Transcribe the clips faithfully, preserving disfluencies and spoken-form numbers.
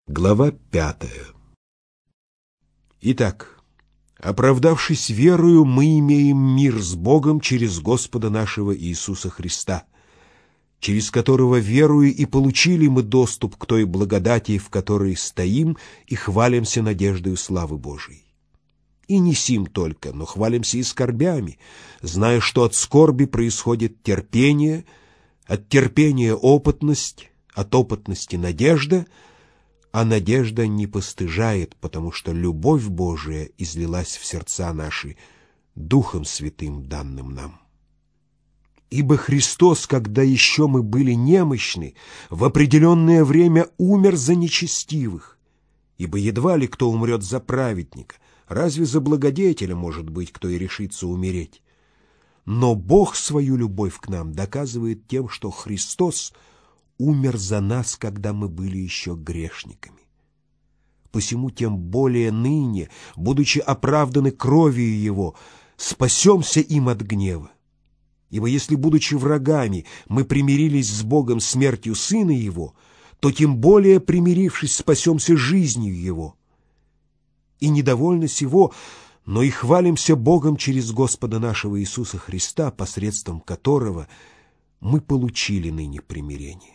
Глава пятая. Итак, оправдавшись верою, мы имеем мир с Богом через Господа нашего Иисуса Христа, через которого верою и получили мы доступ к той благодати, в которой стоим и хвалимся надеждою славы Божией. И не сим только, но хвалимся и скорбями, зная, что от скорби происходит терпение, от терпения опытность, от опытности надежда, а надежда не постыжает, потому что любовь Божия излилась в сердца наши Духом Святым, данным нам. Ибо Христос, когда еще мы были немощны, в определенное время умер за нечестивых, ибо едва ли кто умрет за праведника, разве за благодетеля, может быть, кто и решится умереть. Но Бог свою любовь к нам доказывает тем, что Христос умер за нас, когда мы были еще грешниками. Посему тем более ныне, будучи оправданы кровью Его, спасемся им от гнева. Ибо если, будучи врагами, мы примирились с Богом смертью Сына Его, то тем более, примирившись, спасемся жизнью Его. И недовольно сего, но и хвалимся Богом через Господа нашего Иисуса Христа, посредством которого мы получили ныне примирение.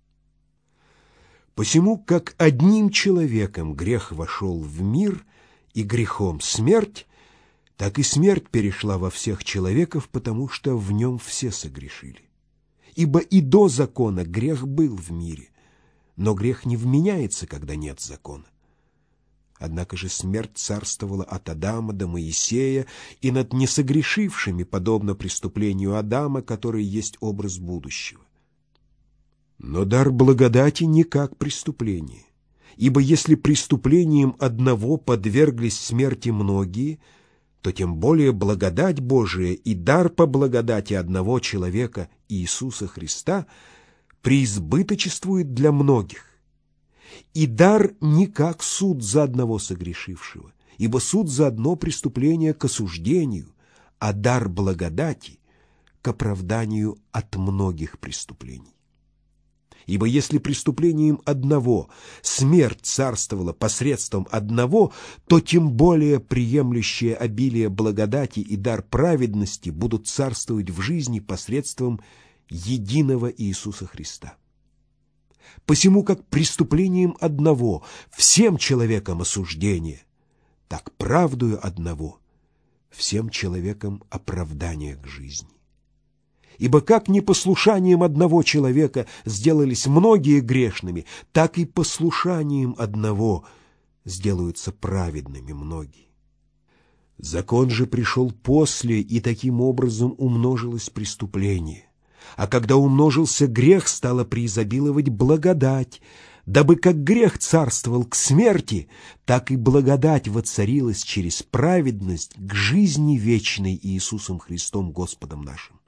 Посему, как одним человеком грех вошел в мир, и грехом смерть, так и смерть перешла во всех человеков, потому что в нем все согрешили. Ибо и до закона грех был в мире, но грех не вменяется, когда нет закона. Однако же смерть царствовала от Адама до Моисея и над несогрешившими, подобно преступлению Адама, который есть образ будущего. Но дар благодати не как преступление, ибо если преступлением одного подверглись смерти многие, то тем более благодать Божия и дар по благодати одного человека, Иисуса Христа, преизбыточествует для многих. И дар не как суд за одного согрешившего, ибо суд за одно преступление к осуждению, а дар благодати к оправданию от многих преступлений. Ибо если преступлением одного смерть царствовала посредством одного, то тем более приемлющие обилие благодати и дар праведности будут царствовать в жизни посредством единого Иисуса Христа. Посему как преступлением одного всем человекам осуждение, так правдою одного всем человекам оправдание к жизни. Ибо как непослушанием одного человека сделались многие грешными, так и послушанием одного сделаются праведными многие. Закон же пришел после, и таким образом умножилось преступление. А когда умножился грех, стала преизобиловать благодать, дабы как грех царствовал к смерти, так и благодать воцарилась через праведность к жизни вечной Иисусом Христом Господом нашим.